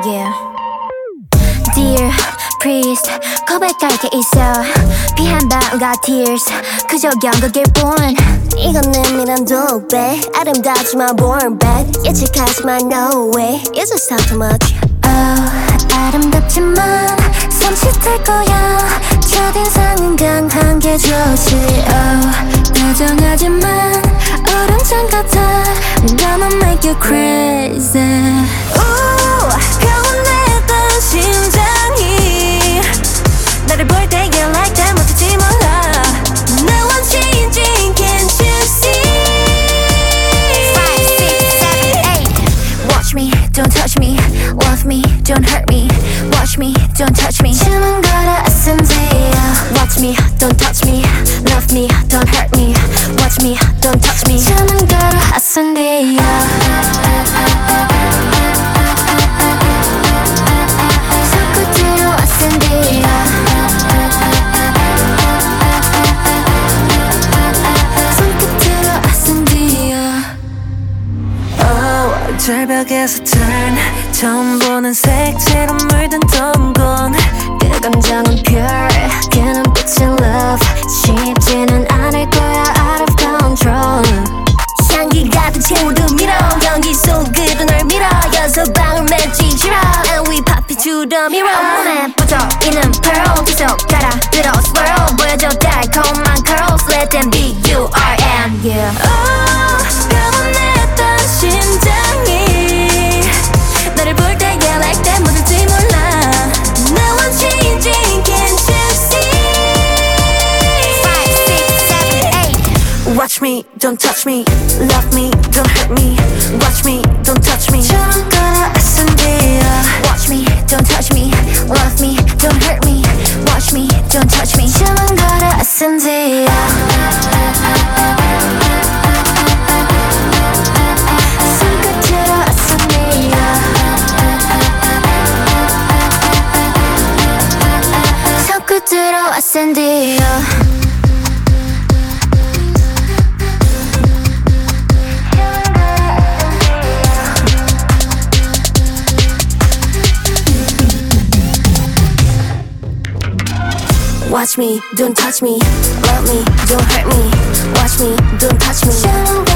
Yeah. Dear priest, 고백할 게 있어. 피 한 방울과 tears, 그저 연극일 뿐. 이건 미란 도배, 아름답지만 born bad. 예측하지만 no way, it's just not too much. 아름답지만 손짓할 거야. 첫인상은 강한 게 좋지. 다정하지만 얼음장 같아. Gonna make you crazy. 평온했던 심장이 나를 볼 때 you like that 못하지 몰라. Now I'm changing, can't you see? 5, 6, 7, 8. Watch me, don't touch me. Love me, don't hurt me. Watch me, don't touch me. 주문 걸어 SMD야. Watch me, don't touch me. Love me, don't hurt me. Watch me, don't touch me. 주문 걸어 SMD야. 손끝으로 SMD야. 손끝으로 SMD야. Oh, 절벽에서 turn 처음 보는 색채로 물든 동공. 그 감정은 pure, 그 눈빛은 love. 쉽지는 않을 거야 out of control. 향기 같은 친구도 밀어, 연기 속으로 널 밀어. 여섯 방울 맺지 지러, and we pop it to the mirror. 온몸에 뻗어있는 pearl 계속 따라들어 swirl. 보여줘 달콤한 curls. Let them be you, I am you. 평온했던 심장이 나를 볼 때 yeah like that 뭐든지 몰라. Now I'm changing, can't you see? 5, 6, 7, 8. Watch me, don't touch me. Love me, don't hurt me. Watch me, don't touch me. 주문 걸어 SMD야. Watch me, don't touch me. Love me, don't hurt me. Watch me, don't touch me. 주문 걸어 SMD야. 손끝으로 SMD야. 손끝으로 SMD야. Watch me, don't touch me. Love me, don't hurt me. Watch me, don't touch me.